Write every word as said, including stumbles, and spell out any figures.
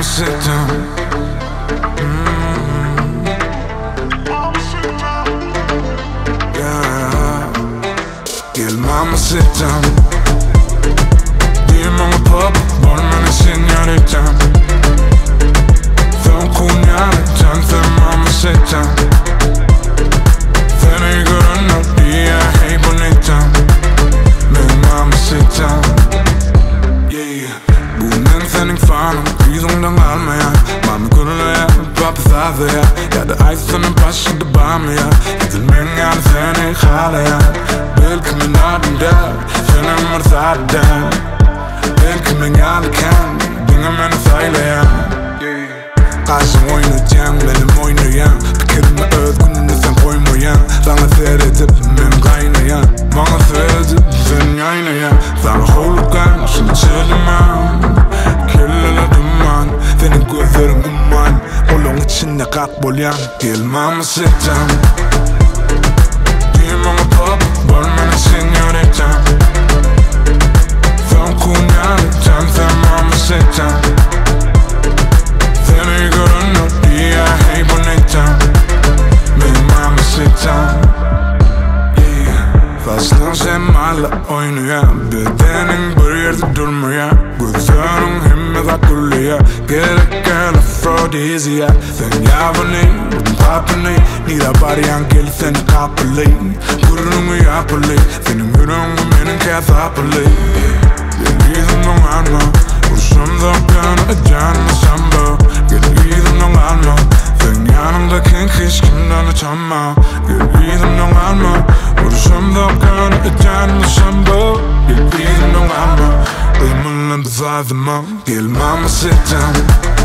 mama sit down. Mm. Yeah. Gel mama sit down. Det är många pub, bara man är señoritan. Från konjakan för mama sit down. För nu går hon upp, det är hej bonita. Men mama sit down. Yeah. Bonen fänning fan, prison den almaya. Mami kunde jag, pappa thade jag. Jag hade ice från en passion till barmen jag. Inte många hade fänning khala jag. Välkommen naden där, fänning marthade där. Välkommen alla kan, binga men thayla jag. Qasam oyna jam, men moyna jag. Bekirma öd, kunde nästan koyma jag. Langa thäre typ, men gayna jag. Många thäre typ, sen jayna jag. Langa holokan, som chilla man. Killa duman, then it go through the man. Olong chinna kak bolyan. Gel mama sit down. Det är många pub, bara man är señorita. Från konjakan för mama sit down. Then it go to no, det är hej bonita. Men mama sit down. Fast nu ser alla öjna jag. Bedömning börjar till durma jag. Gudförning hemmet att gulla jag. Gereka afrodisia. Sen jag var ny, utan pappa ny. Nira bara ankel, sen jag kapali. Gurrung och jag pali. Sen jag murrung och minnen kan jag tapali. Jag lider någon annan. Och som de kan är gärna samba. Jag lider någon annan. Sen jag nom där kan kisken och tamma. Jag lider någon annan. Och som de kan är gärna samba. Jag lider någon annan. I'm on the side of the mom. Gel mama sit down.